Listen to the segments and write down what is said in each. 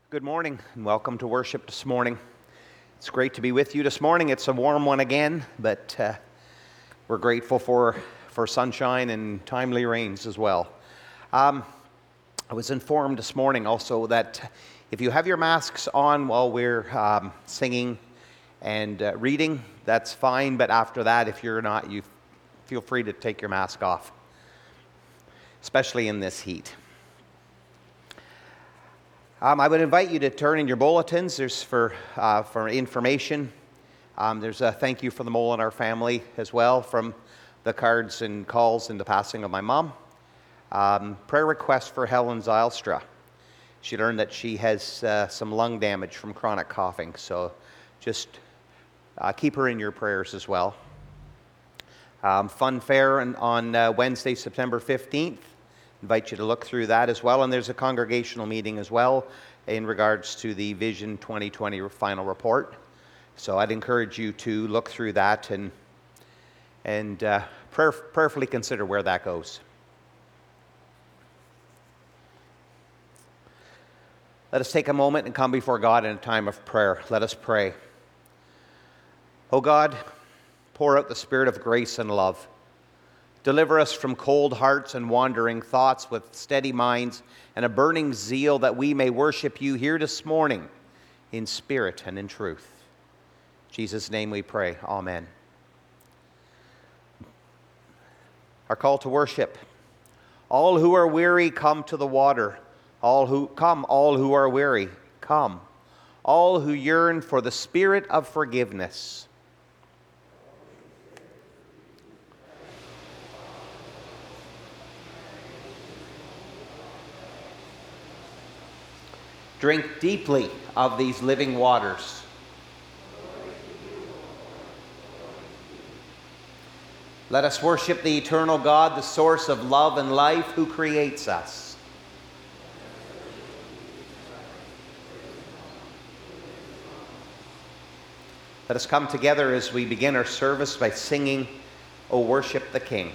Good morning and welcome to worship this morning. It's great to be with you this morning. It's a warm one again, but we're grateful for sunshine and timely rains as well. I was informed this morning also that if you have your masks on while we're singing and reading, that's fine, but after that, if you're not, you feel free to take your mask off, especially in this heat. I would invite you to turn in your bulletins. There's for information. There's a thank you for the mole in our family as well from the cards and calls in the passing of my mom. Prayer request for Helen Zylstra. She learned that she has some lung damage from chronic coughing, so just keep her in your prayers as well. Fun fair on Wednesday, September 15th. Invite you to look through that as well. And there's a congregational meeting as well in regards to the Vision 2020 final report. So I'd encourage you to look through that and prayerfully consider where that goes. Let us take a moment and come before God in a time of prayer. Let us pray. O God, pour out the spirit of grace and love. Deliver us from cold hearts and wandering thoughts with steady minds and a burning zeal that we may worship you here this morning in spirit and in truth. In Jesus' name we pray. Amen. Our call to worship. All who are weary, come to the water. All who are weary, come. All who yearn for the spirit of forgiveness. Drink deeply of these living waters. Let us worship the eternal God, the source of love and life, who creates us. Let us come together as we begin our service by singing, O Worship the King.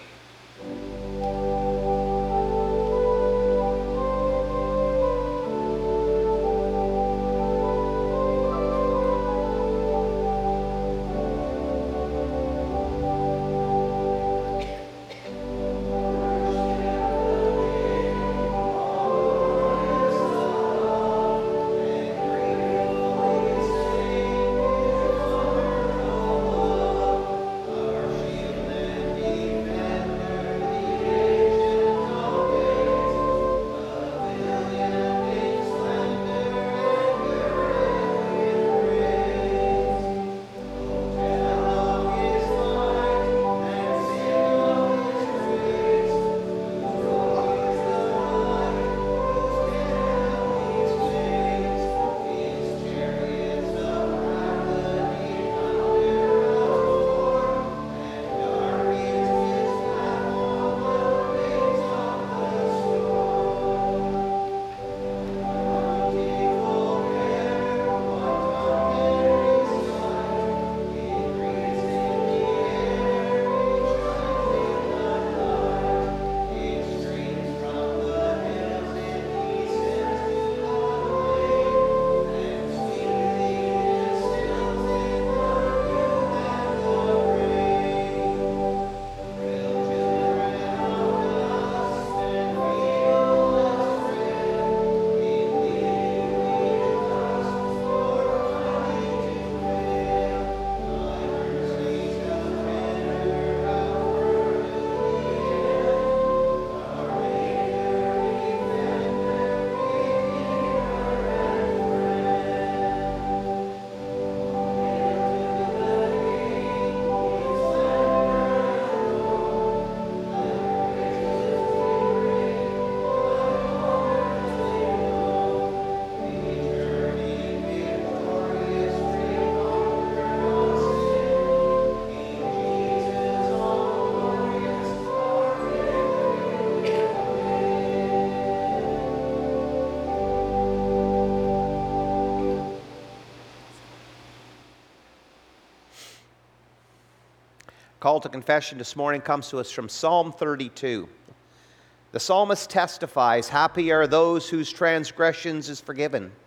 Call to confession this morning comes to us from Psalm 32. The psalmist testifies, "Happy are those whose transgressions is forgiven,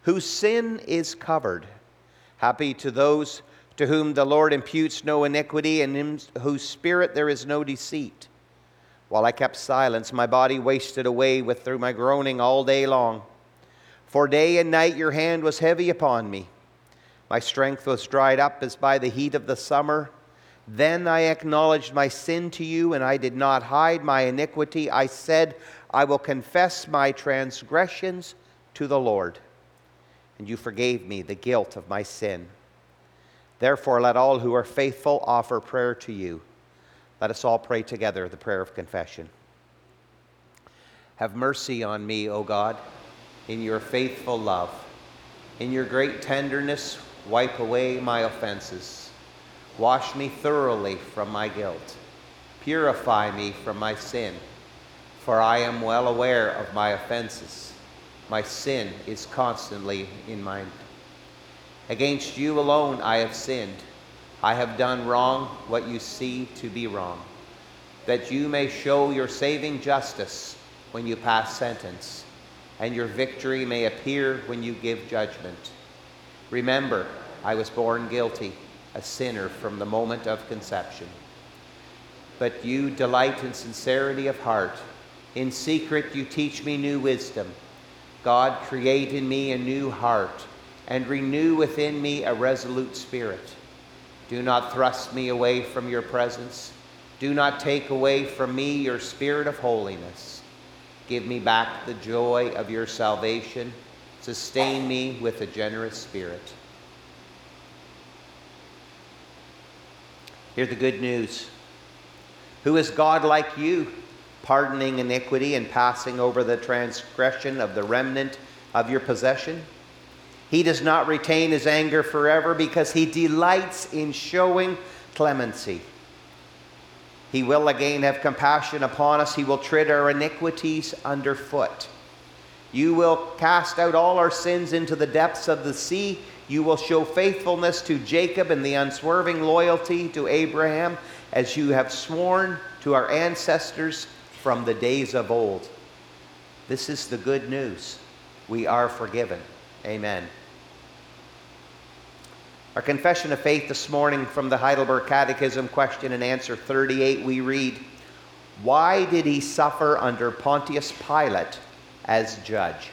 whose sin is covered. Happy to those to whom the Lord imputes no iniquity, and in whose spirit there is no deceit. While I kept silence, my body wasted away through my groaning all day long. For day and night your hand was heavy upon me. My strength was dried up as by the heat of the summer. Then I acknowledged my sin to you, and I did not hide my iniquity. I said, I will confess my transgressions to the Lord. And you forgave me the guilt of my sin. Therefore, let all who are faithful offer prayer to you. Let us all pray together the prayer of confession. Have mercy on me, O God, in your faithful love. In your great tenderness, wipe away my offenses. Wash me thoroughly from my guilt. Purify me from my sin, for I am well aware of my offenses. My sin is constantly in mind. Against you alone I have sinned. I have done wrong what you see to be wrong, that you may show your saving justice when you pass sentence, and your victory may appear when you give judgment. Remember, I was born guilty, a sinner from the moment of conception. But you delight in sincerity of heart. In secret you teach me new wisdom. God, create in me a new heart, and renew within me a resolute spirit. Do not thrust me away from your presence. Do not take away from me your spirit of holiness. Give me back the joy of your salvation. Sustain me with a generous spirit. Hear the good news. Who is God like you, pardoning iniquity and passing over the transgression of the remnant of your possession? He does not retain his anger forever because he delights in showing clemency. He will again have compassion upon us. He will tread our iniquities underfoot. You will cast out all our sins into the depths of the sea. You will show faithfulness to Jacob and the unswerving loyalty to Abraham, as you have sworn to our ancestors from the days of old. This is the good news. We are forgiven. Amen. Our confession of faith this morning from the Heidelberg Catechism, question and answer 38, we read, why did he suffer under Pontius Pilate as judge?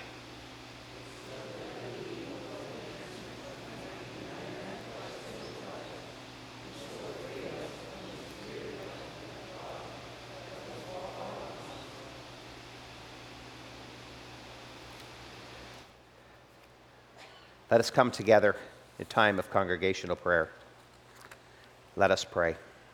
Let us come together in a time of congregational prayer. Let us pray.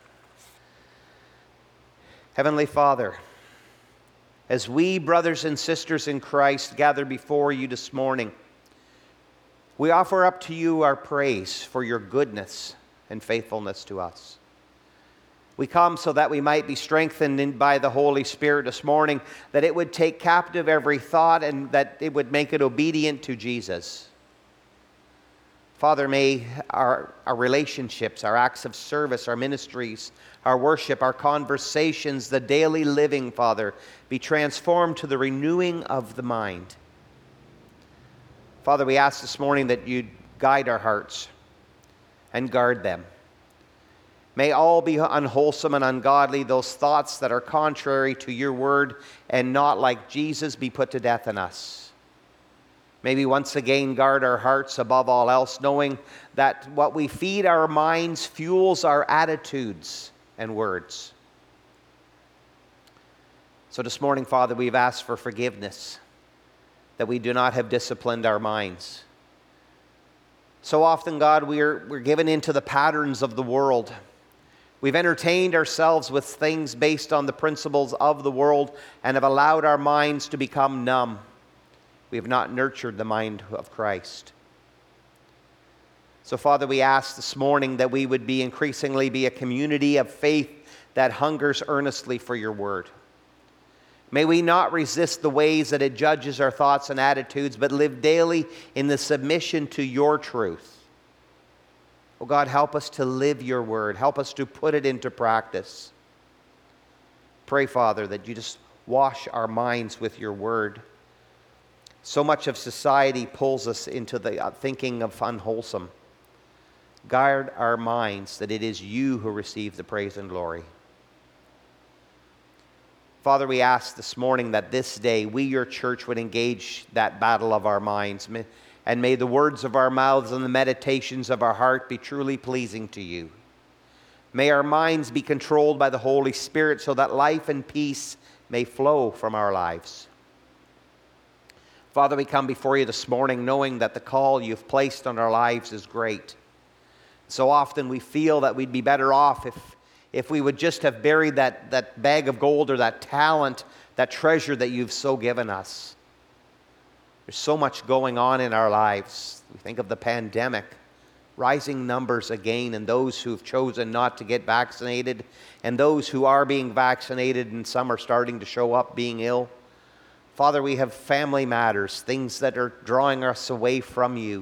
Heavenly Father, as we, brothers and sisters in Christ, gather before you this morning, we offer up to you our praise for your goodness and faithfulness to us. We come so that we might be strengthened by the Holy Spirit this morning, that it would take captive every thought and that it would make it obedient to Jesus. Father, may our relationships, our acts of service, our ministries, our worship, our conversations, the daily living, Father, be transformed to the renewing of the mind. Father, we ask this morning that you'd guide our hearts and guard them. May all be unwholesome and ungodly, those thoughts that are contrary to your word and not like Jesus, be put to death in us. May we once again guard our hearts above all else, knowing that what we feed our minds fuels our attitudes and words. So this morning, Father, we've asked for forgiveness, that we do not have disciplined our minds. So often, God, we're given into the patterns of the world. We've entertained ourselves with things based on the principles of the world and have allowed our minds to become numb. We have not nurtured the mind of Christ. So, Father, we ask this morning that we would increasingly be a community of faith that hungers earnestly for your word. May we not resist the ways that it judges our thoughts and attitudes, but live daily in the submission to your truth. Oh God, help us to live your word. Help us to put it into practice. Pray, Father, that you just wash our minds with your word, So much of society pulls us into the thinking of unwholesome. Guard our minds that it is you who receive the praise and glory. Father, we ask this morning that this day we, your church, would engage that battle of our minds. And may the words of our mouths and the meditations of our heart be truly pleasing to you. May our minds be controlled by the Holy Spirit so that life and peace may flow from our lives. Father, we come before you this morning knowing that the call you've placed on our lives is great. So often we feel that we'd be better off if we would just have buried that bag of gold or that talent, that treasure that you've so given us. There's so much going on in our lives. We think of the pandemic, rising numbers again, and those who've chosen not to get vaccinated, and those who are being vaccinated, and some are starting to show up being ill. Father, we have family matters, things that are drawing us away from you.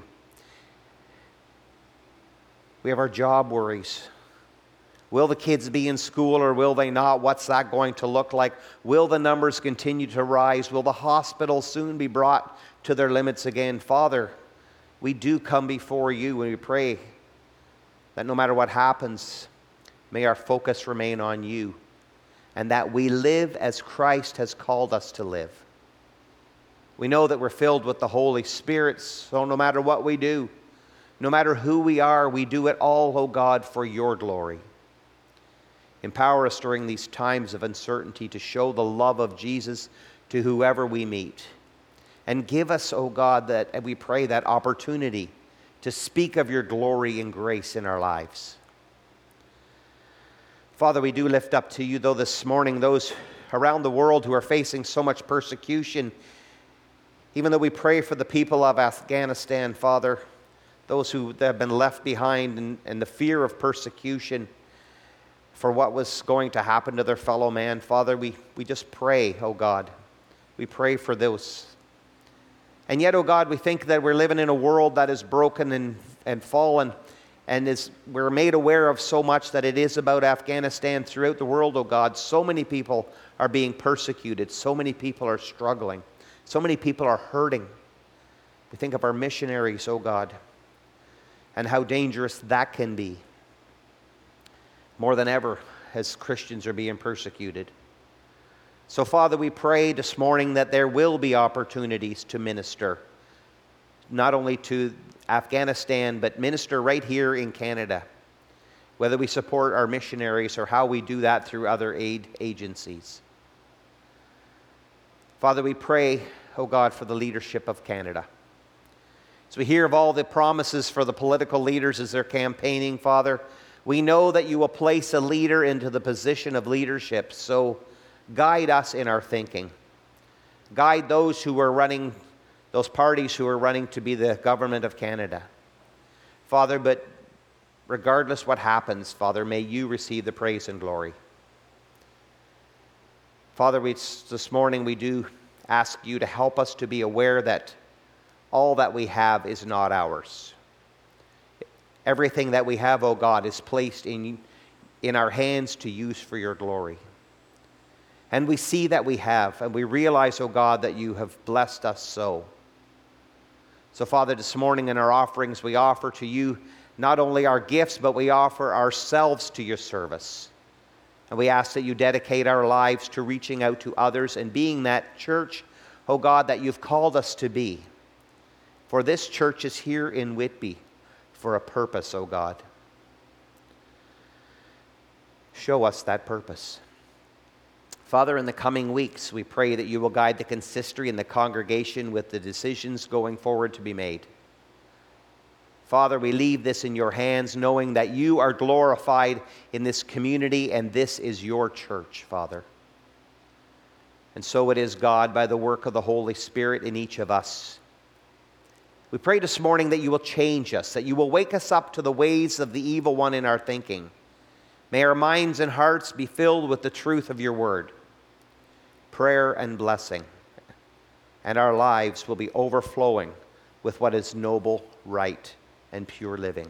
We have our job worries. Will the kids be in school or will they not? What's that going to look like? Will the numbers continue to rise? Will the hospitals soon be brought to their limits again? Father, we do come before you and we pray that no matter what happens, may our focus remain on you and that we live as Christ has called us to live. We know that we're filled with the Holy Spirit, so no matter what we do, no matter who we are, we do it all, O God, for your glory. Empower us during these times of uncertainty to show the love of Jesus to whoever we meet. And give us, O God, that we pray that opportunity to speak of your glory and grace in our lives. Father, we do lift up to you, though, this morning, those around the world who are facing so much persecution. Even though we pray for the people of Afghanistan, Father, those who have been left behind and the fear of persecution for what was going to happen to their fellow man. Father, we just pray, oh God. We pray for those. And yet, oh God, we think that we're living in a world that is broken and fallen, and we're made aware of so much that it is about Afghanistan throughout the world, oh God. So many people are being persecuted. So many people are struggling. So many people are hurting. We think of our missionaries, oh God, and how dangerous that can be. More than ever, as Christians are being persecuted. So, Father, we pray this morning that there will be opportunities to minister, not only to Afghanistan, but minister right here in Canada, whether we support our missionaries or how we do that through other aid agencies. Father, we pray, oh God, for the leadership of Canada. As we hear of all the promises for the political leaders as they're campaigning, Father, we know that you will place a leader into the position of leadership, so guide us in our thinking. Guide those who are running, those parties who are running to be the government of Canada. Father, but regardless what happens, Father, may you receive the praise and glory. Father, this morning we do ask you to help us to be aware that all that we have is not ours. Everything that we have, oh God, is placed in our hands to use for your glory. And we see that we have, and we realize, oh God, that you have blessed us so. So, Father, this morning in our offerings, we offer to you not only our gifts, but we offer ourselves to your service. And we ask that you dedicate our lives to reaching out to others and being that church, oh God, that you've called us to be. For this church is here in Whitby for a purpose, oh God. Show us that purpose. Father, in the coming weeks, we pray that you will guide the consistory and the congregation with the decisions going forward to be made. Father, we leave this in your hands, knowing that you are glorified in this community and this is your church, Father. And so it is, God, by the work of the Holy Spirit in each of us. We pray this morning that you will change us, that you will wake us up to the ways of the evil one in our thinking. May our minds and hearts be filled with the truth of your word, prayer and blessing, and our lives will be overflowing with what is noble, right, and pure living.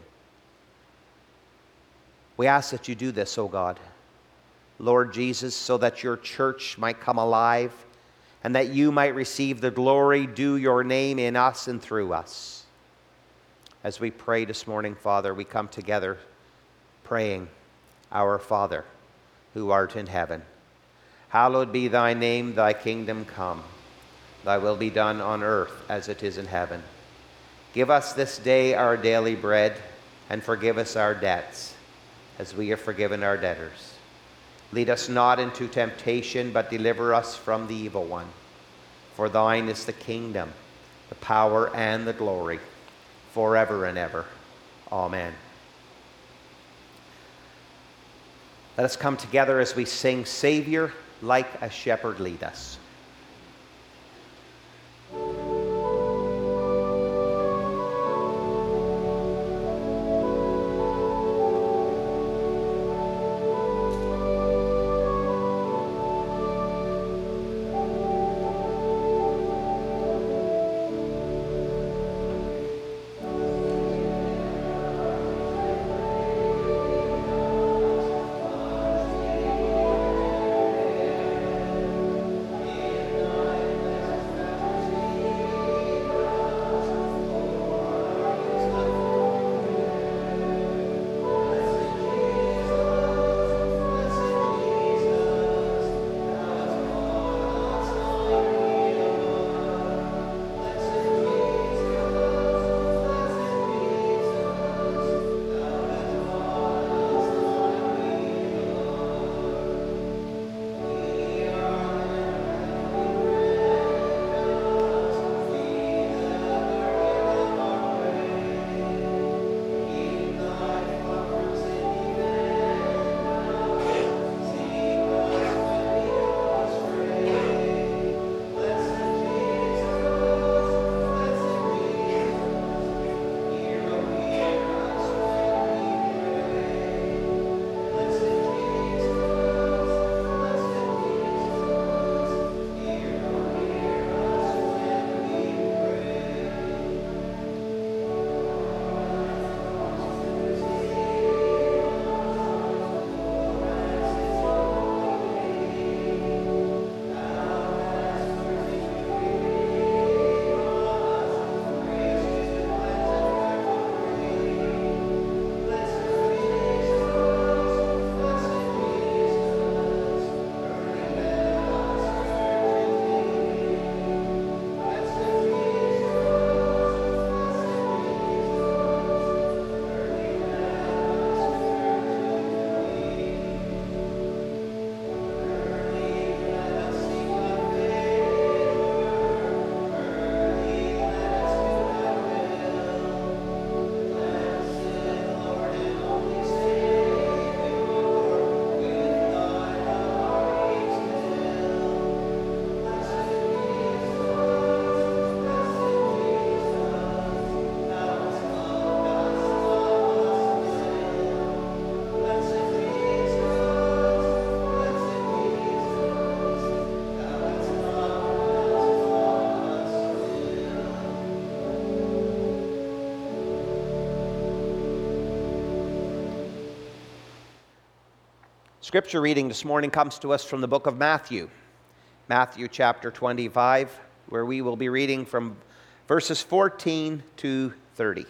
We ask that you do this, O God, Lord Jesus, so that your church might come alive and that you might receive the glory due your name in us and through us. As we pray this morning, Father, we come together praying, Our Father, who art in heaven, hallowed be thy name, thy kingdom come. Thy will be done on earth as it is in heaven. Give us this day our daily bread, and forgive us our debts, as we have forgiven our debtors. Lead us not into temptation, but deliver us from the evil one. For thine is the kingdom, the power, and the glory, forever and ever. Amen. Let us come together as we sing, Savior, like a shepherd lead us. Scripture reading this morning comes to us from the book of Matthew, Matthew chapter 25, where we will be reading from verses 14 to 30.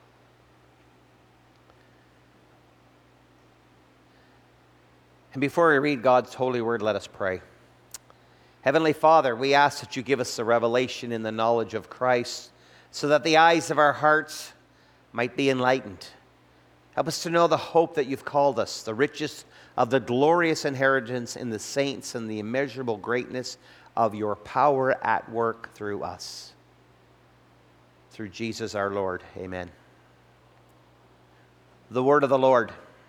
And before we read God's holy word, let us pray. Heavenly Father, we ask that you give us the revelation in the knowledge of Christ, so that the eyes of our hearts might be enlightened. Help us to know the hope that you've called us, the riches of the glorious inheritance in the saints, and the immeasurable greatness of your power at work through us. Through Jesus our Lord. Amen. The word of the Lord.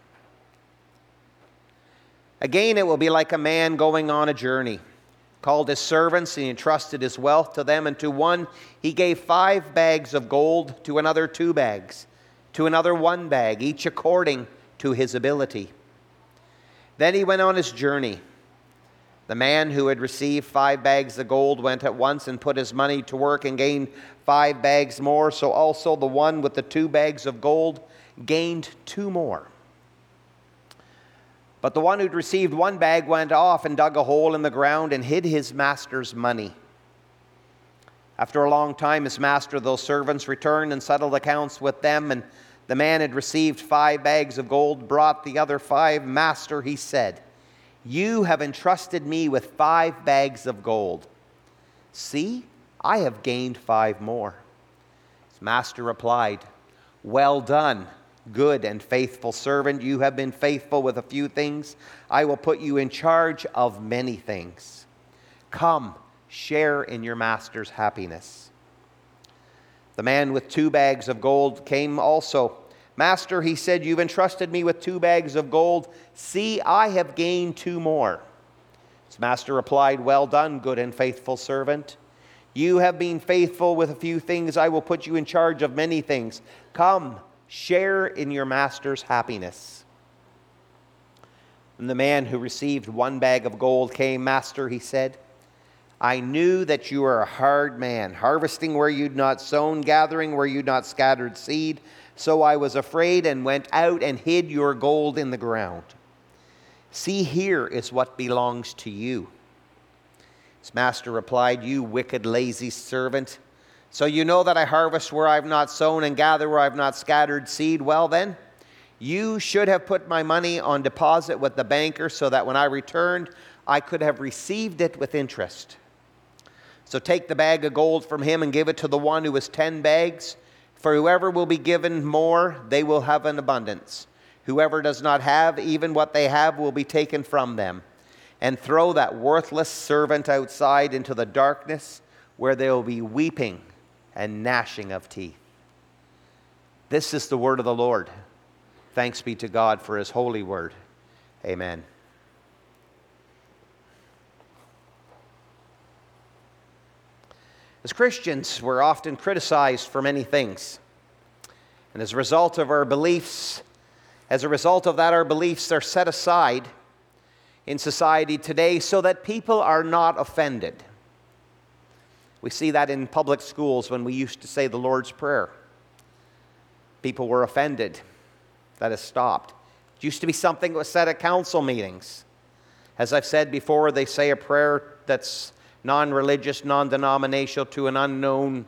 Again, it will be like a man going on a journey, called his servants, and he entrusted his wealth to them, and to one he gave 5 bags of gold, to another 2 bags, to another 1 bag, each according to his ability. Then he went on his journey. The man who had received 5 bags of gold went at once and put his money to work and gained 5 bags more. So also the one with the 2 bags of gold gained 2 more. But the one who'd received 1 bag went off and dug a hole in the ground and hid his master's money. After a long time, his master of those servants returned and settled accounts with them, and the man had received 5 bags of gold, brought the other 5. Master, he said, you have entrusted me with 5 bags of gold. See, I have gained 5 more. His master replied, well done, good and faithful servant. You have been faithful with a few things. I will put you in charge of many things. Come, share in your master's happiness. The man with 2 bags of gold came also. Master, he said, you've entrusted me with 2 bags of gold. See, I have gained 2 more. His master replied, well done, good and faithful servant. You have been faithful with a few things. I will put you in charge of many things. Come, share in your master's happiness. And the man who received 1 bag of gold came. Master, he said, I knew that you are a hard man, harvesting where you'd not sown, gathering where you'd not scattered seed. So I was afraid and went out and hid your gold in the ground. See, here is what belongs to you. His master replied, you wicked, lazy servant. So you know that I harvest where I have not sown and gather where I have not scattered seed. Well then, you should have put my money on deposit with the banker so that when I returned, I could have received it with interest. So take the bag of gold from him and give it to the one who has 10 bags. For whoever will be given more, they will have an abundance. Whoever does not have, even what they have will be taken from them. And throw that worthless servant outside into the darkness where there will be weeping and gnashing of teeth. This is the word of the Lord. Thanks be to God for his holy word. Amen. As Christians, we're often criticized for many things. And as a result of our beliefs, our beliefs are set aside in society today so that people are not offended. We see that in public schools when we used to say the Lord's Prayer. People were offended. That has stopped. It used to be something that was said at council meetings. As I've said before, they say a prayer that's non-religious, non-denominational to an unknown.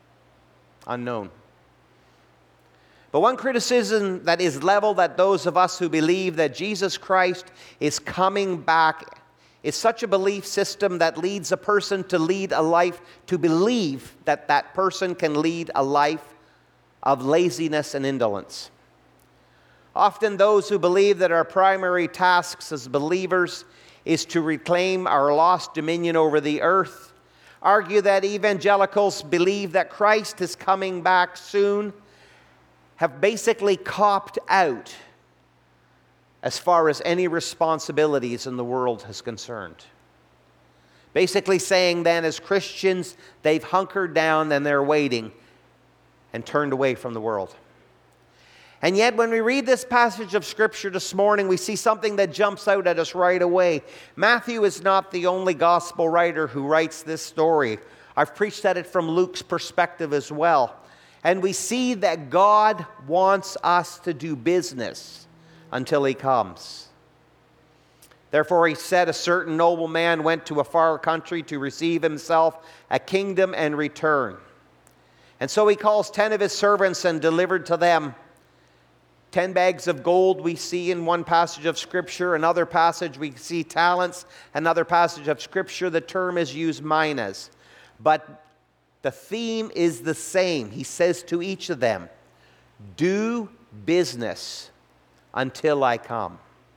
But one criticism that is leveled at those of us who believe that Jesus Christ is coming back is such a belief system that leads a person to lead a life, to believe that that person can lead a life of laziness and indolence. Often those who believe that our primary tasks as believers is to reclaim our lost dominion over the earth argue that evangelicals believe that Christ is coming back soon, have basically copped out as far as any responsibilities in the world is concerned. Basically saying then, as Christians, they've hunkered down and they're waiting and turned away from the world. And yet when we read this passage of Scripture this morning, we see something that jumps out at us right away. Matthew is not the only gospel writer who writes this story. I've preached at it from Luke's perspective as well. And we see that God wants us to do business until he comes. Therefore he said, a certain noble man went to a far country to receive himself a kingdom and return. And so he calls 10 of his servants and delivered to them 10 bags of gold we see in one passage of Scripture. Another passage we see talents. Another passage of Scripture, the term is used minas. But the theme is the same. He says to each of them, do business until I come.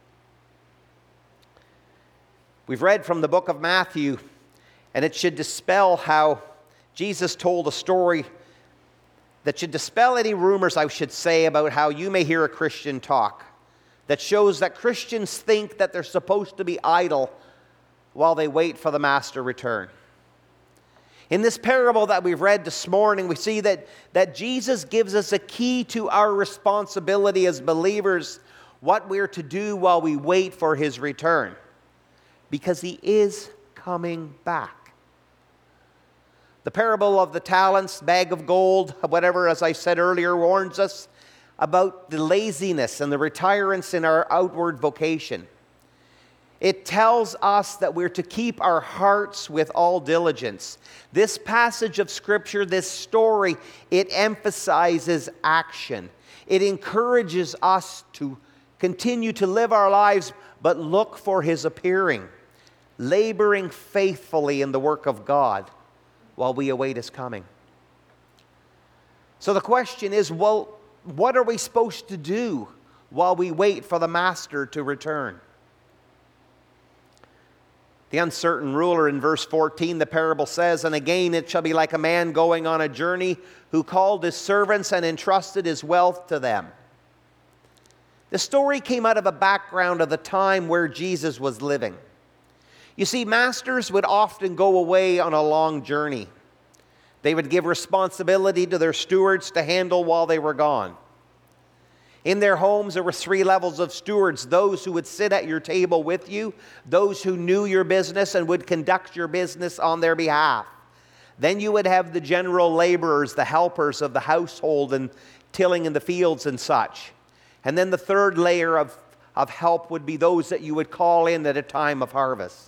We've read from the book of Matthew, and it should dispel how Jesus told a story that should dispel any rumors, I should say, about how you may hear a Christian talk that shows that Christians think that they're supposed to be idle while they wait for the master return. In this parable that we've read this morning, we see that Jesus gives us a key to our responsibility as believers, what we're to do while we wait for his return. Because he is coming back. The parable of the talents, bag of gold, whatever, as I said earlier, warns us about the laziness and the retirance in our outward vocation. It tells us that we're to keep our hearts with all diligence. This passage of Scripture, this story, it emphasizes action. It encourages us to continue to live our lives, but look for His appearing, laboring faithfully in the work of God while we await His coming. So the question is, well, what are we supposed to do while we wait for the Master to return? The uncertain ruler in verse 14, the parable says, "And again it shall be like a man going on a journey who called his servants and entrusted his wealth to them." The story came out of a background of the time where Jesus was living. You see, masters would often go away on a long journey. They would give responsibility to their stewards to handle while they were gone. In their homes, there were 3 levels of stewards: those who would sit at your table with you, those who knew your business and would conduct your business on their behalf. Then you would have the general laborers, the helpers of the household and tilling in the fields and such. And then the third layer of help would be those that you would call in at a time of harvest.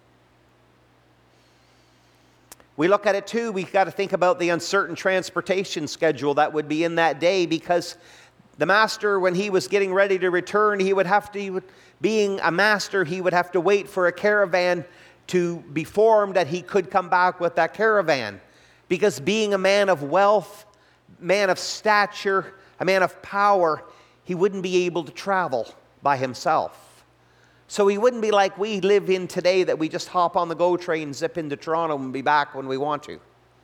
We look at it too, we've got to think about the uncertain transportation schedule that would be in that day, because the master, when he was getting ready to return, being a master, he would have to wait for a caravan to be formed that he could come back with that caravan. Because being a man of wealth, man of stature, a man of power, he wouldn't be able to travel by himself. So he wouldn't be like we live in today, that we just hop on the GO train, zip into Toronto and be back when we want to.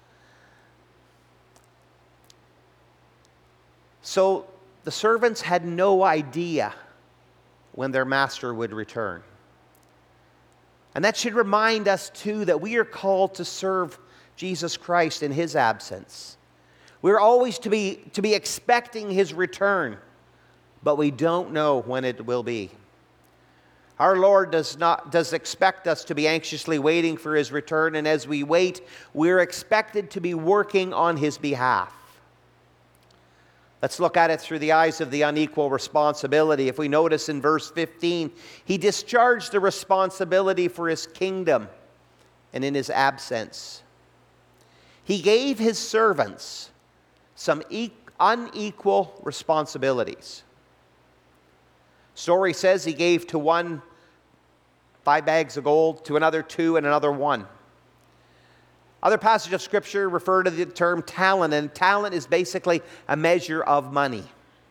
So the servants had no idea when their master would return. And that should remind us too that we are called to serve Jesus Christ in His absence. We're always to be expecting His return, but we don't know when it will be. Our Lord does expect us to be anxiously waiting for His return, and as we wait, we're expected to be working on His behalf. Let's look at it through the eyes of the unequal responsibility. If we notice in verse 15, He discharged the responsibility for His kingdom, and in His absence, He gave His servants some unequal responsibilities. Story says He gave to one 5 bags of gold, to another 2, and another 1. Other passages of Scripture refer to the term talent, and talent is basically a measure of money.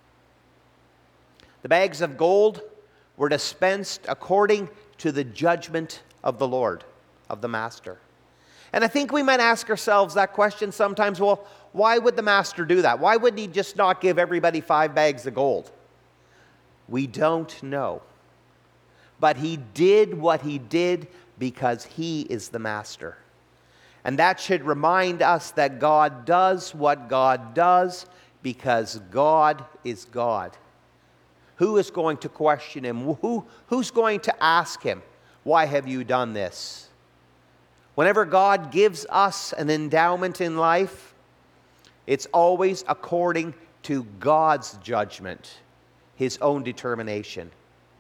The bags of gold were dispensed according to the judgment of the Lord, of the Master. And I think we might ask ourselves that question sometimes, well, why would the Master do that? Why wouldn't He just not give everybody 5 bags of gold? We don't know. But He did what He did because He is the Master. And that should remind us that God does what God does because God is God. Who is going to question Him? Who's going to ask Him, why have you done this? Whenever God gives us an endowment in life, it's always according to God's judgment, His own determination.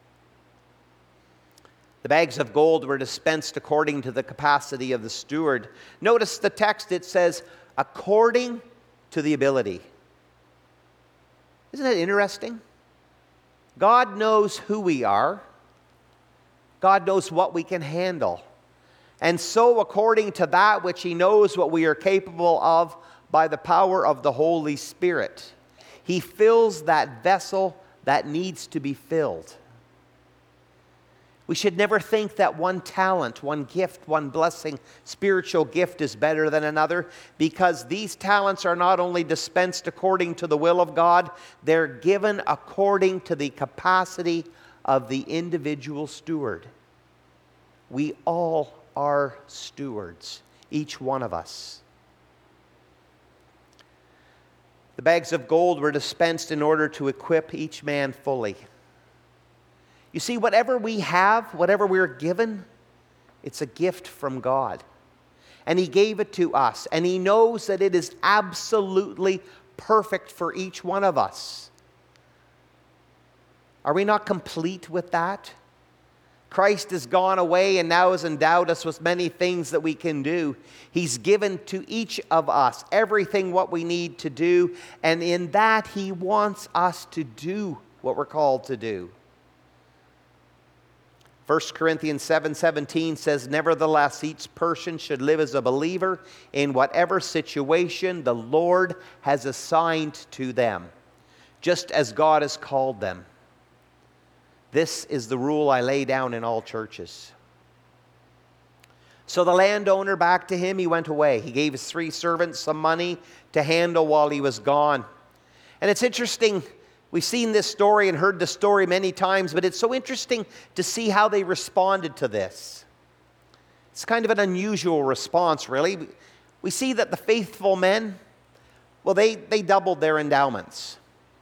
The bags of gold were dispensed according to the capacity of the steward. Notice the text, it says, according to the ability. Isn't that interesting? God knows who we are. God knows what we can handle. And so, according to that which He knows what we are capable of by the power of the Holy Spirit, He fills that vessel that needs to be filled. We should never think that one talent, one gift, one blessing, spiritual gift is better than another, because these talents are not only dispensed according to the will of God, they're given according to the capacity of the individual steward. We all are stewards, each one of us. The bags of gold were dispensed in order to equip each man fully. You see, whatever we have, whatever we're given, it's a gift from God. And He gave it to us. And He knows that it is absolutely perfect for each one of us. Are we not complete with that? Christ has gone away and now has endowed us with many things that we can do. He's given to each of us everything what we need to do, and in that He wants us to do what we're called to do. 1 Corinthians 7:17 says, "Nevertheless, each person should live as a believer in whatever situation the Lord has assigned to them, just as God has called them. This is the rule I lay down in all churches." So the landowner, back to him, he went away. He gave his 3 servants some money to handle while he was gone. And it's interesting, we've seen this story and heard the story many times, but it's so interesting to see how they responded to this. It's kind of an unusual response, really. We see that the faithful men, well, they doubled their endowments.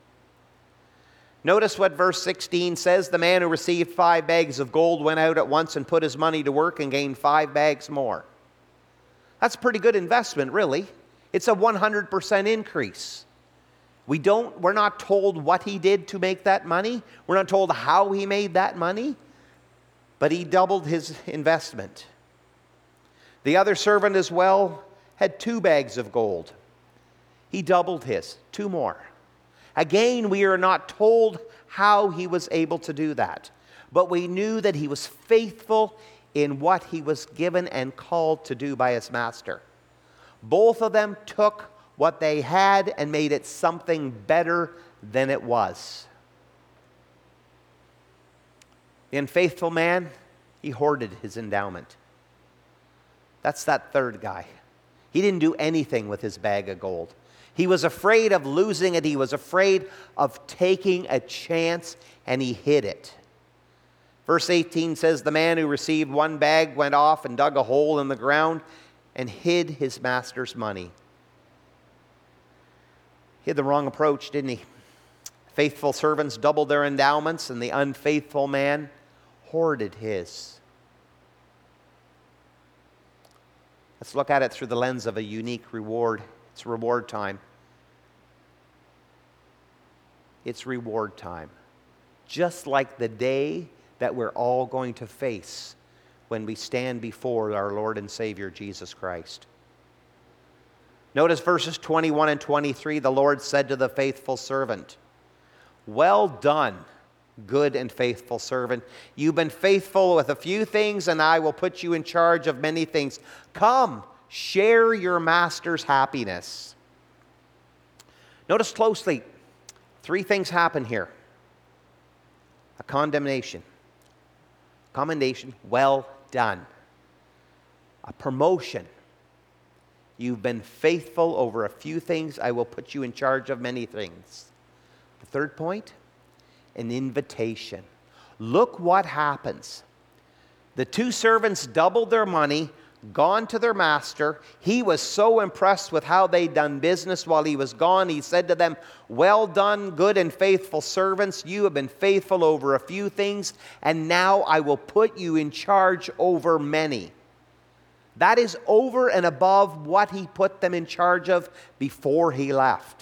Notice what verse 16 says. "The man who received 5 bags of gold went out at once and put his money to work and gained 5 bags more." That's a pretty good investment, really. It's a 100% increase. We're not told what he did to make that money. We're not told how he made that money, but he doubled his investment. The other servant as well had 2 bags of gold. He doubled his, 2 more. Again, we are not told how he was able to do that, but we knew that he was faithful in what he was given and called to do by his master. Both of them took what they had and made it something better than it was. The unfaithful man, he hoarded his endowment. That's that third guy. He didn't do anything with his bag of gold. He was afraid of losing it. He was afraid of taking a chance, and he hid it. Verse 18 says, "The man who received 1 bag went off and dug a hole in the ground and hid his master's money." He had the wrong approach, didn't he? Faithful servants doubled their endowments, and the unfaithful man hoarded his. Let's look at it through the lens of a unique reward. It's reward time. It's reward time. Just like the day that we're all going to face when we stand before our Lord and Savior Jesus Christ. Notice verses 21 and 23. "The Lord said to the faithful servant, 'Well done, good and faithful servant. You've been faithful with a few things, and I will put you in charge of many things. Come, share your master's happiness.'" Notice closely, 3 things happen here. A condemnation. Commendation, well done. A promotion. You've been faithful over a few things, I will put you in charge of many things. The third point, an invitation. Look what happens. The 2 servants doubled their money, gone to their master. He was so impressed with how they'd done business while he was gone. He said to them, "Well done, good and faithful servants. You have been faithful over a few things, and now I will put you in charge over many." That is over and above what he put them in charge of before he left.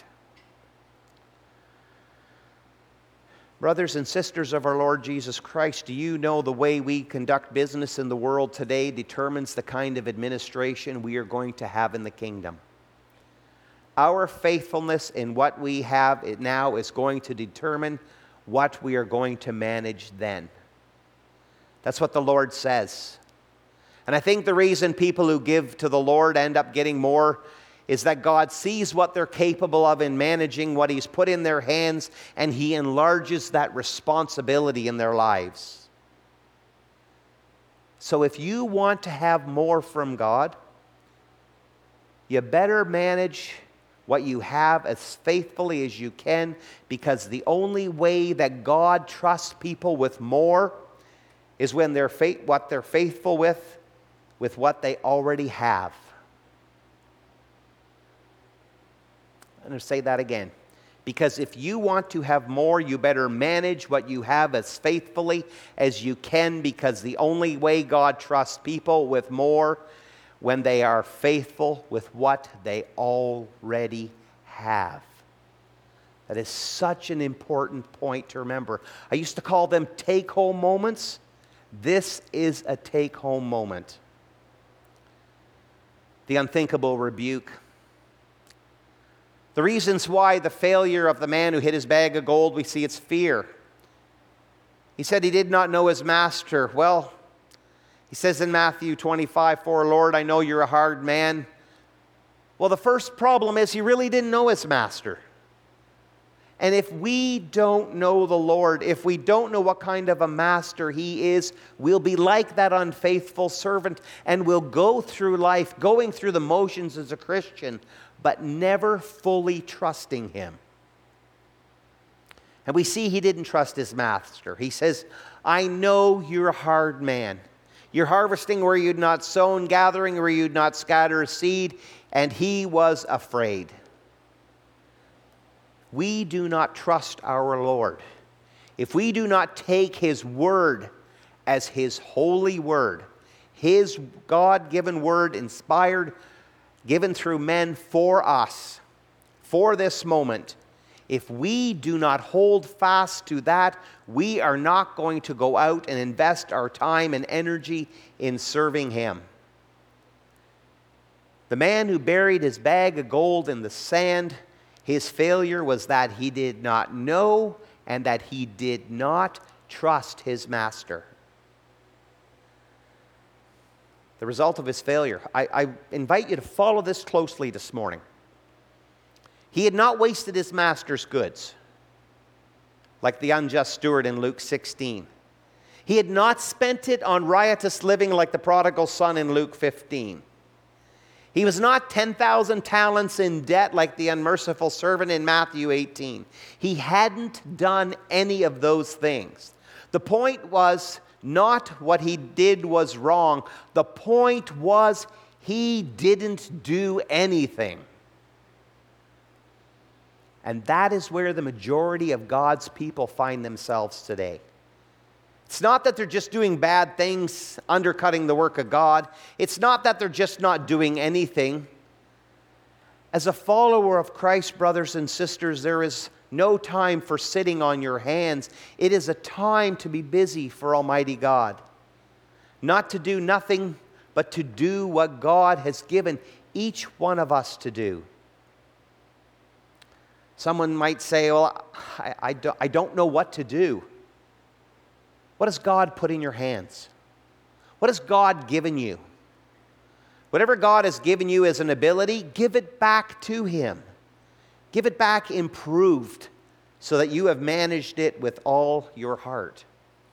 Brothers and sisters of our Lord Jesus Christ, do you know the way we conduct business in the world today determines the kind of administration we are going to have in the kingdom? Our faithfulness in what we have now is going to determine what we are going to manage then. That's what the Lord says. And I think the reason people who give to the Lord end up getting more is that God sees what they're capable of in managing what He's put in their hands, and He enlarges that responsibility in their lives. So if you want to have more from God, you better manage what you have as faithfully as you can, because the only way that God trusts people with more is when they're what they're faithful with what they already have. I'm going to say that again. Because if you want to have more, you better manage what you have as faithfully as you can, because the only way God trusts people with more when they are faithful with what they already have. That is such an important point to remember. I used to call them take-home moments. This is a take-home moment. The unthinkable rebuke. The reasons why the failure of the man who hid his bag of gold, we see it's fear. He said he did not know his master. Well, he says in Matthew 25:4, Lord, I know you're a hard man. Well, the first problem is he really didn't know his master. And if we don't know the Lord, if we don't know what kind of a master he is, we'll be like that unfaithful servant and we'll go through life going through the motions as a Christian, but never fully trusting him. And we see he didn't trust his master. He says, I know you're a hard man. You're harvesting where you'd not sown, gathering where you'd not scatter seed, and he was afraid. We do not trust our Lord. If we do not take his word as his holy word, his God-given word, inspired, given through men for us, for this moment, if we do not hold fast to that, we are not going to go out and invest our time and energy in serving him. The man who buried his bag of gold in the sand, his failure was that he did not know and that he did not trust his master. The result of his failure. I invite you to follow this closely this morning. He had not wasted his master's goods, like the unjust steward in Luke 16. He had not spent it on riotous living like the prodigal son in Luke 15. He was not 10,000 talents in debt like the unmerciful servant in Matthew 18. He hadn't done any of those things. The point was not what he did was wrong. The point was he didn't do anything. And that is where the majority of God's people find themselves today. It's not that they're just doing bad things, undercutting the work of God. It's not that they're just not doing anything. As a follower of Christ, brothers and sisters, there is no time for sitting on your hands. It is a time to be busy for Almighty God. Not to do nothing, but to do what God has given each one of us to do. Someone might say, well, I don't know what to do. What has God put in your hands? What has God given you? Whatever God has given you as an ability, give it back to him. Give it back improved so that you have managed it with all your heart.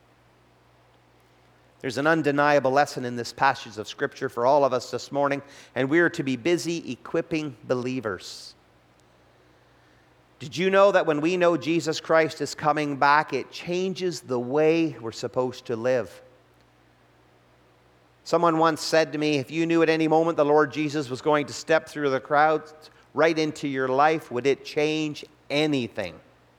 There's an undeniable lesson in this passage of Scripture for all of us this morning, and we are to be busy equipping believers. Did you know that when we know Jesus Christ is coming back, it changes the way we're supposed to live? Someone once said to me, if you knew at any moment the Lord Jesus was going to step through the crowd right into your life, would it change anything?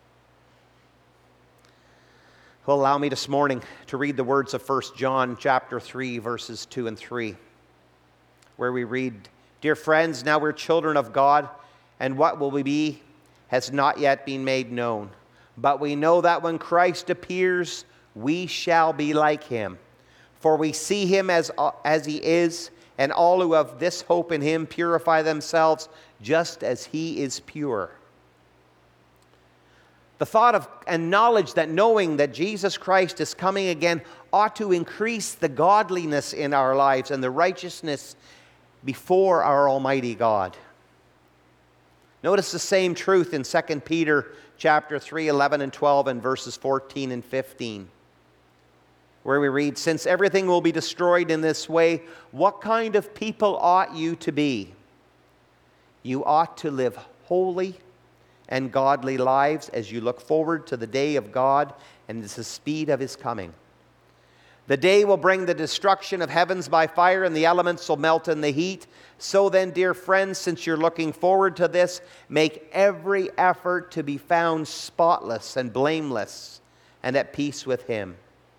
Well, allow me this morning to read the words of 1 John chapter 3, verses 2 and 3, where we read, Dear friends, now we're children of God, and what will we be has not yet been made known. But we know that when Christ appears, we shall be like him. For we see him as he is, and all who have this hope in him purify themselves just as he is pure. The thought of and knowledge that knowing that Jesus Christ is coming again ought to increase the godliness in our lives and the righteousness before our Almighty God. Notice the same truth in 2 Peter chapter 3, 11 and 12 and verses 14 and 15, where we read, Since everything will be destroyed in this way, what kind of people ought you to be? You ought to live holy and godly lives as you look forward to the day of God and the speed of his coming. The day will bring the destruction of heavens by fire, and the elements will melt in the heat. So then, dear friends, since you're looking forward to this, make every effort to be found spotless and blameless and at peace with him.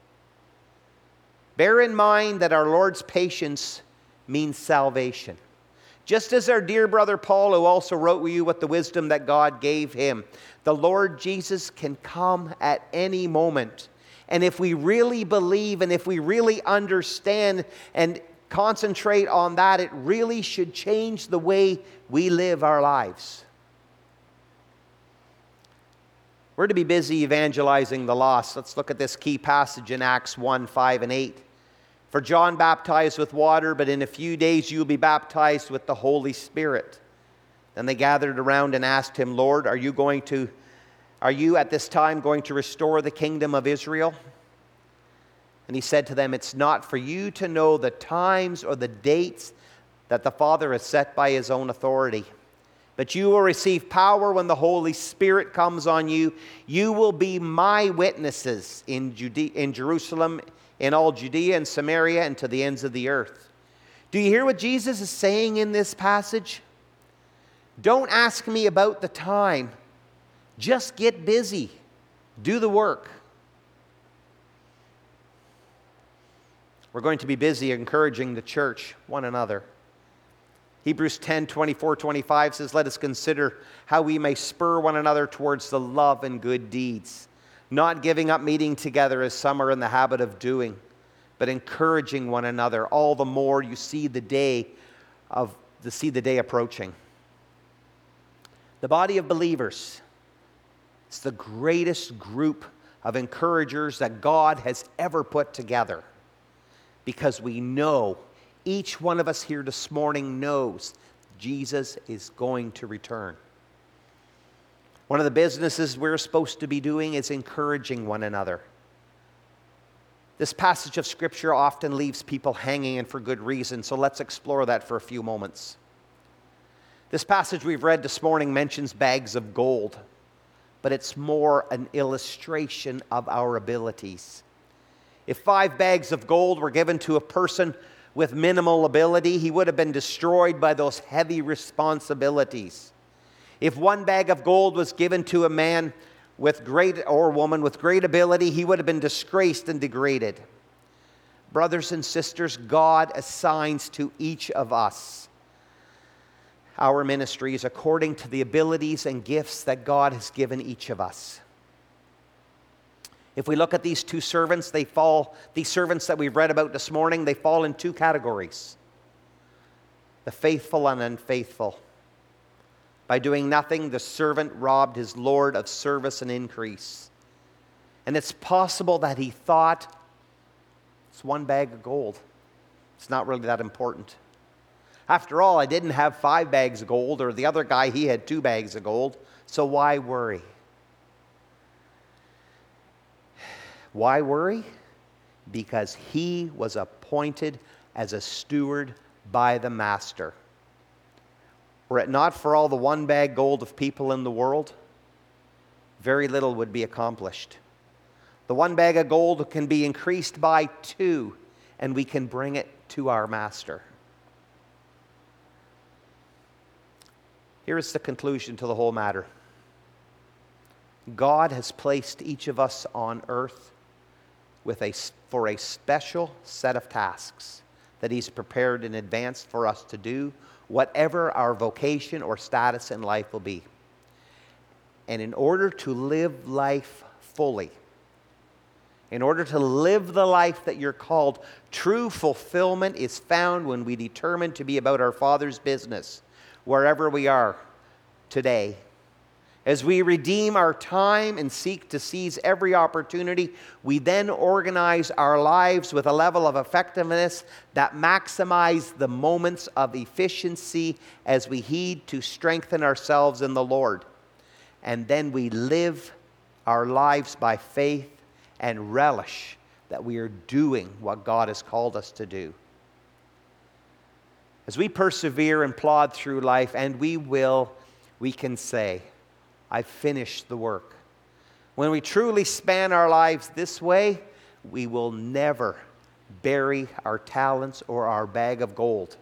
Bear in mind that our Lord's patience means salvation. Just as our dear brother Paul, who also wrote with you with the wisdom that God gave him, the Lord Jesus can come at any moment. And if we really believe and if we really understand and concentrate on that, it really should change the way we live our lives. We're to be busy evangelizing the lost. Let's look at this key passage in Acts 1, 5, and 8. For John baptized with water, but in a few days you will be baptized with the Holy Spirit. Then they gathered around and asked him, Lord, are you at this time going to restore the kingdom of Israel? And he said to them, it's not for you to know the times or the dates that the Father has set by his own authority. But you will receive power when the Holy Spirit comes on you. You will be my witnesses in Jerusalem, in all Judea and Samaria, and to the ends of the earth. Do you hear what Jesus is saying in this passage? Don't ask me about the time. Just get busy. Do the work. We're going to be busy encouraging the church, one another. Hebrews 10, 24, 25 says, let us consider how we may spur one another towards the love and good deeds, not giving up meeting together as some are in the habit of doing, but encouraging one another, all the more you see the day approaching. The body of believers is the greatest group of encouragers that God has ever put together, because we know, each one of us here this morning knows Jesus is going to return. One of the businesses we're supposed to be doing is encouraging one another. This passage of Scripture often leaves people hanging, and for good reason, so let's explore that for a few moments. This passage we've read this morning mentions bags of gold, but it's more an illustration of our abilities. If 5 bags of gold were given to a person with minimal ability, he would have been destroyed by those heavy responsibilities. If 1 bag of gold was given to a man or woman with great ability, he would have been disgraced and degraded. Brothers and sisters, God assigns to each of us our ministries according to the abilities and gifts that God has given each of us. If we look at these 2 servants, these servants that we've read about this morning, they fall in 2 categories: the faithful and unfaithful. By doing nothing, the servant robbed his Lord of service and increase. And it's possible that he thought, it's 1 bag of gold. It's not really that important. After all, I didn't have 5 bags of gold, or the other guy, he had 2 bags of gold, so why worry? Why worry? Because he was appointed as a steward by the master. Were it not for all the 1 bag gold of people in the world, very little would be accomplished. The 1 bag of gold can be increased by 2, and we can bring it to our master. Here is the conclusion to the whole matter. God has placed each of us on earth for a special set of tasks that he's prepared in advance for us to do, whatever our vocation or status in life will be. And in order to live life fully, in order to live the life that you're called, true fulfillment is found when we determine to be about our Father's business, wherever we are today. As we redeem our time and seek to seize every opportunity, we then organize our lives with a level of effectiveness that maximize the moments of efficiency as we heed to strengthen ourselves in the Lord. And then we live our lives by faith and relish that we are doing what God has called us to do. As we persevere and plod through life, and we can say, I've finished the work. When we truly span our lives this way, we will never bury our talents or our bag of gold.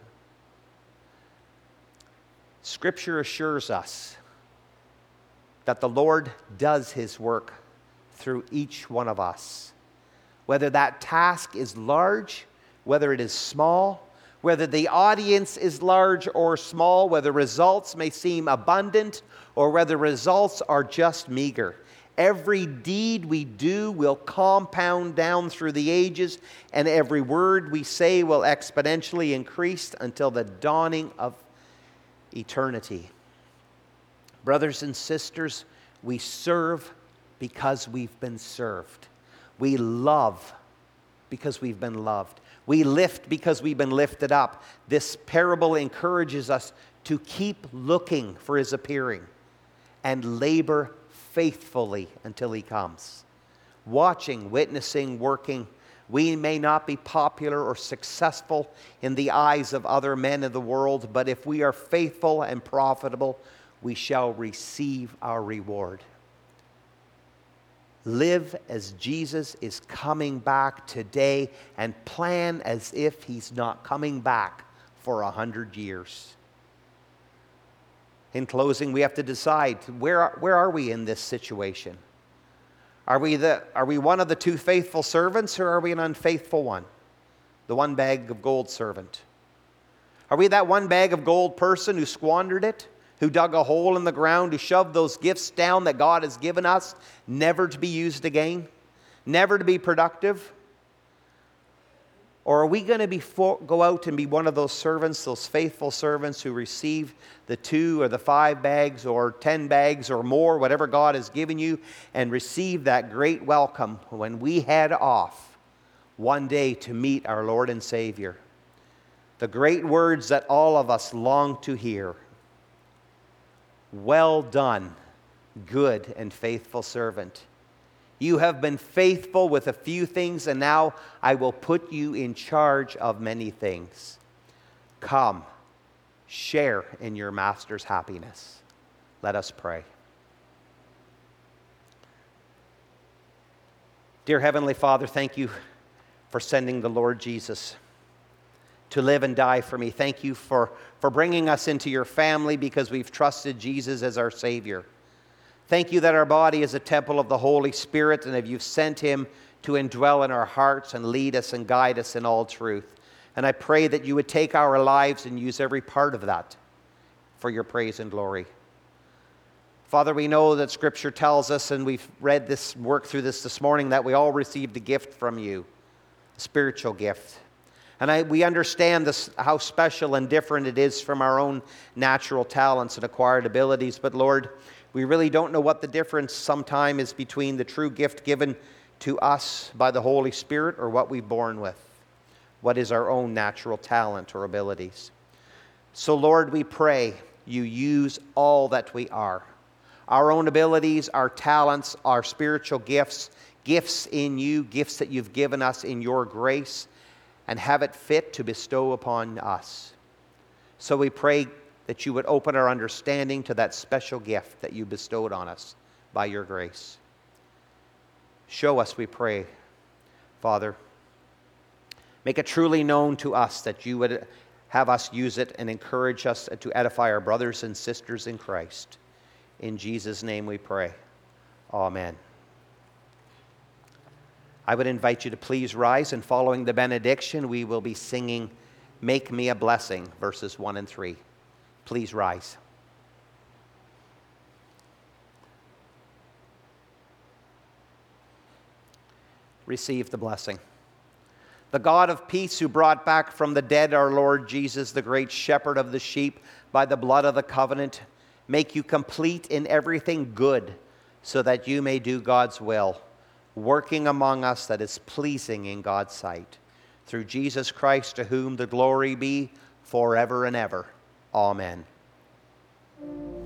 Scripture assures us that the Lord does his work through each one of us. Whether that task is large, whether it is small, whether the audience is large or small, whether results may seem abundant or whether results are just meager. Every deed we do will compound down through the ages, and every word we say will exponentially increase until the dawning of eternity. Brothers and sisters, we serve because we've been served. We love because we've been loved. We lift because we've been lifted up. This parable encourages us to keep looking for His appearing and labor faithfully until He comes. Watching, witnessing, working. We may not be popular or successful in the eyes of other men of the world, but if we are faithful and profitable, we shall receive our reward. Live as Jesus is coming back today and plan as if He's not coming back for 100 years. In closing, we have to decide, where are we in this situation? Are we one of the two faithful servants, or are we an unfaithful one? The one bag of gold servant. Are we that one bag of gold person who squandered it? Who dug a hole in the ground, who shoved those gifts down that God has given us, never to be used again, never to be productive? Or are we going to go out and be one of those servants, those faithful servants who receive the 2 or the 5 bags or 10 bags or more, whatever God has given you, and receive that great welcome when we head off one day to meet our Lord and Savior? The great words that all of us long to hear. Well done, good and faithful servant. You have been faithful with a few things, and now I will put you in charge of many things. Come, share in your master's happiness. Let us pray. Dear Heavenly Father, thank you for sending the Lord Jesus to live and die for me. Thank you for bringing us into your family because we've trusted Jesus as our Savior. Thank you that our body is a temple of the Holy Spirit, and that you've sent Him to indwell in our hearts and lead us and guide us in all truth. And I pray that you would take our lives and use every part of that for your praise and glory. Father, we know that Scripture tells us, and we've read this, worked through this morning, that we all received a gift from you, a spiritual gift. And we understand this, how special and different it is from our own natural talents and acquired abilities. But Lord, we really don't know what the difference sometime is between the true gift given to us by the Holy Spirit or what we're born with. What is our own natural talent or abilities? So Lord, we pray you use all that we are. Our own abilities, our talents, our spiritual gifts, gifts in you, gifts that you've given us in your grace, and have it fit to bestow upon us. So we pray that you would open our understanding to that special gift that you bestowed on us by your grace. Show us, we pray, Father. Make it truly known to us that you would have us use it and encourage us to edify our brothers and sisters in Christ. In Jesus' name we pray. Amen. I would invite you to please rise, and following the benediction, we will be singing Make Me a Blessing, verses 1 and 3. Please rise. Receive the blessing. The God of peace, who brought back from the dead our Lord Jesus, the great shepherd of the sheep, by the blood of the covenant, make you complete in everything good, so that you may do God's will, working among us that is pleasing in God's sight. Through Jesus Christ, to whom the glory be forever and ever. Amen.